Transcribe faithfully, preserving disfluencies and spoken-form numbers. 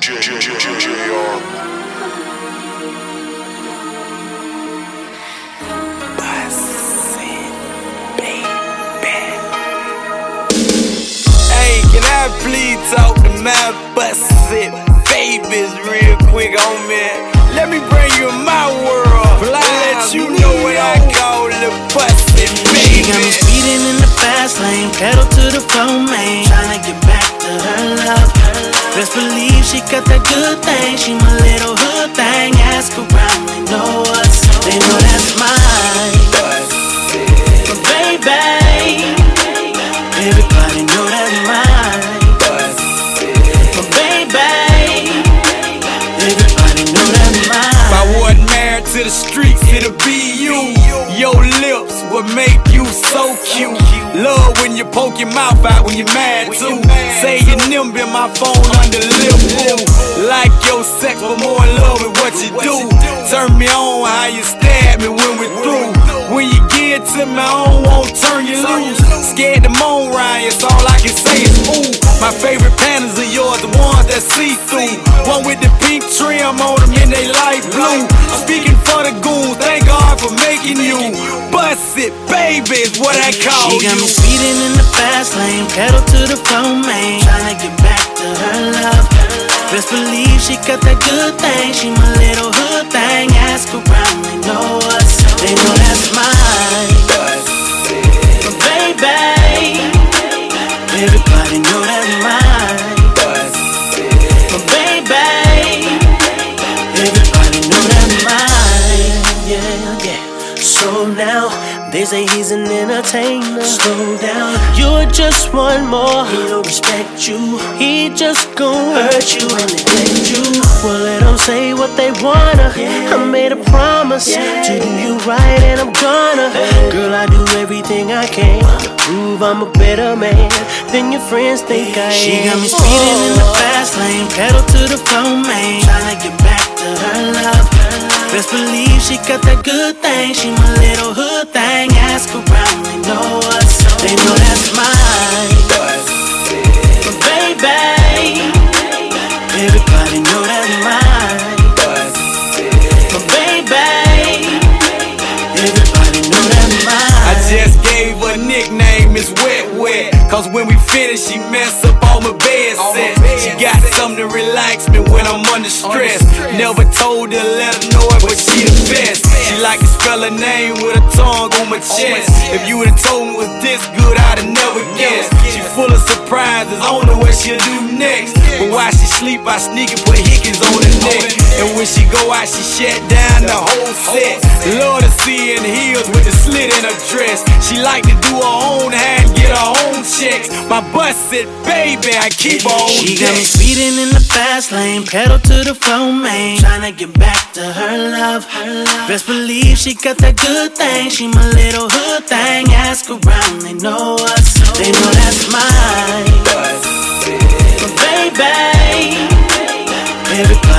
J J J J J R. Hey, can I please talk to my busted babies real quick on me? Let me bring you in my world. Fly, let you know what I call the busted baby. She got me speeding in the fast lane, pedal to the floor, man. Tryna get back to her love. Best believe she got that good thing. She my little hood thing. Ask around, they know us. They know that's mine. But baby, everybody know that's mine. But baby, everybody know that's mine. If I wasn't married to the streets, it'll be you. Your lips would make you so cute. Love when you poke your mouth out when you're mad too. Say your nimble in my phone under lip woo. Like your sex, but more in love with what you do. Turn me on how you stab me when we're through. When you get to me, I don't want to turn you loose. Scared to moan, Ryan, so all I can say is ooh. My favorite panties are yours, the ones that see through. One with the pink trim on them and they light blue. I'm speaking for the goons, thank God for making you. Bust it, baby, is what I call you. She got me speeding in the fast lane, pedal to the floor, man. Tryna get back to her love. Best believe she got that good thing. She my little hood thing. Ask around, they know us. They know that's mine. But baby, everybody know that's mine. But baby, everybody know that's mine. Yeah, yeah. So now they say he's an entertainer. Slow down, you're just one more. He don't respect you. He just gon' hurt you and neglect you. Well, let them say what they wanna. Yeah. I made a promise yeah. to do you right, and I'm gonna. Hey. Girl, I do everything I can to prove I'm a better man than your friends think I am. She got me speeding oh. in the fast lane, pedal to the floor, man. Tryna get back to her love. Best believe she got that good thing. She my little hood thing. Ask around, they know us. They know that's mine. But baby, everybody know that's mine. But baby, everybody know that's mine. I just gave her a nickname, Miss Wet Wet. Cause when we finish, she mess up all my bed set. She got something to relax me when I'm under stress. Never told her, let her know it, but she the best. She like to spell her name with a tongue on my chest. If you would've told me it was this good, I'd have never guessed. She full of surprises, I don't know what she'll do next. But while she sleep, I sneak and put hickeys on her neck. And when she go out, she shut down the whole set. Love to see in heels with the slit in her dress. She like to do her own hair and get her own checks. My busted baby, I keep her on She deck. got me speeding in the fast lane, pedal to the floor, man. Tryna get back to her love. Best believe she got that good thing. She my little hood thing. Ask around, they know us. They know that's mine. But baby, everybody